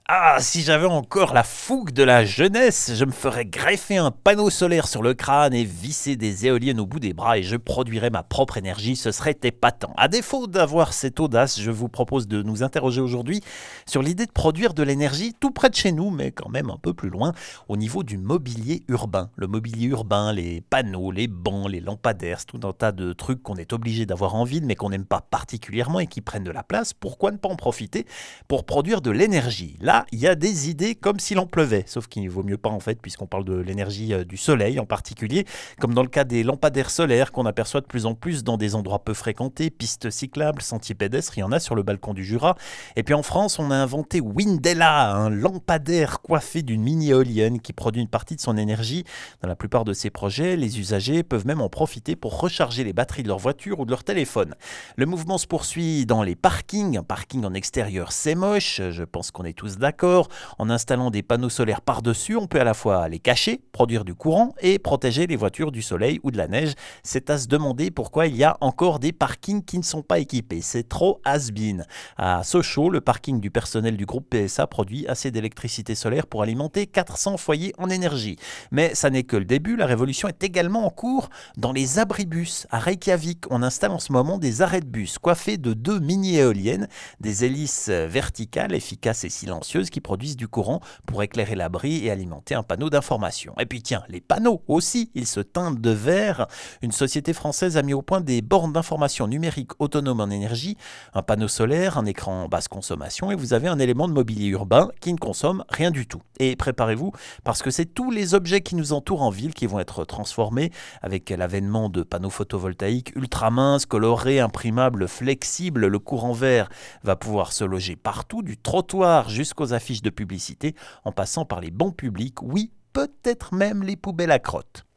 Ah, si j'avais encore la fougue de la jeunesse, je me ferais greffer un panneau solaire sur le crâne et visser des éoliennes au bout des bras et je produirais ma propre énergie, ce serait épatant. À défaut d'avoir cette audace, je vous propose de nous interroger aujourd'hui sur l'idée de produire de l'énergie tout près de chez nous, mais quand même un peu plus loin, au niveau du mobilier urbain. Le mobilier urbain, les panneaux, les bancs, les lampadaires, c'est tout un tas de trucs qu'on est obligé d'avoir en ville mais qu'on n'aime pas particulièrement et qui prennent de la place. Pourquoi ne pas en profiter pour produire de l'énergie? Là, il y a des idées comme s'il en pleuvait, sauf qu'il ne vaut mieux pas en fait, puisqu'on parle de l'énergie du soleil en particulier, comme dans le cas des lampadaires solaires qu'on aperçoit de plus en plus dans des endroits peu fréquentés, pistes cyclables, sentiers pédestres, il y en a sur le balcon du Jura. Et puis en France, on a inventé Windella, un lampadaire coiffé d'une mini-éolienne qui produit une partie de son énergie. Dans la plupart de ces projets, les usagers peuvent même en profiter pour recharger les batteries de leur voiture ou de leur téléphone. Le mouvement se poursuit dans les parkings. Un parking en extérieur, c'est moche, je pense qu'on est tous d'accord. En installant des panneaux solaires par-dessus, on peut à la fois les cacher, produire du courant et protéger les voitures du soleil ou de la neige. C'est à se demander pourquoi il y a encore des parkings qui ne sont pas équipés. C'est trop has-been. À Sochaux, le parking du personnel du groupe PSA produit assez d'électricité solaire pour alimenter 400 foyers en énergie. Mais ça n'est que le début, la révolution est également en cours dans les abribus. À Reykjavik, on installe en ce moment des arrêts de bus coiffés de 2 mini-éoliennes, des hélices verticales, efficaces et silencieuses qui produisent du courant pour éclairer l'abri et alimenter un panneau d'information. Et puis tiens, les panneaux aussi, ils se teintent de vert. Une société française a mis au point des bornes d'information numérique autonomes en énergie, un panneau solaire, un écran basse consommation et vous avez un élément de mobilier urbain qui ne consomme rien du tout. Et préparez-vous parce que c'est tous les objets qui nous entourent en ville qui vont être transformés avec l'avènement de panneaux photovoltaïques ultra minces, colorés, imprimables, flexibles. Le courant vert va pouvoir se loger partout, du trottoir jusqu'aux affiches de publicité, en passant par les bancs publics, oui, peut-être même les poubelles à crottes.